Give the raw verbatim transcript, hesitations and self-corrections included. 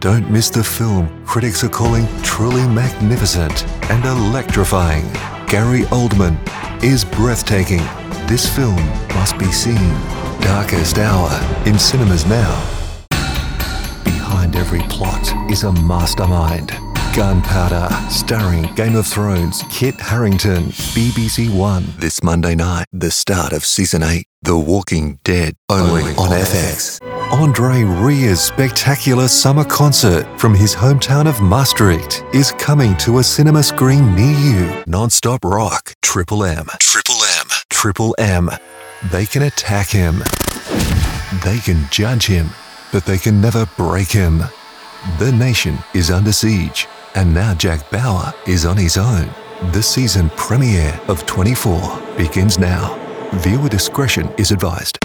Don't miss the film critics are calling truly magnificent and electrifying. Gary Oldman is breathtaking. This film must be seen. Darkest Hour in cinemas now. Behind every plot is a mastermind. Gunpowder, starring Game of Thrones, Kit Harington, B B C One. This Monday night, the start of Season eight, The Walking Dead, only, only on F X. Andre Rie's spectacular summer concert from his hometown of Maastricht is coming to a cinema screen near you. Non-stop rock, Triple M, Triple M, Triple M. They can attack him. They can judge him, but they can never break him. The nation is under siege, and now Jack Bauer is on his own. The season premiere of twenty-four begins now. Viewer discretion is advised.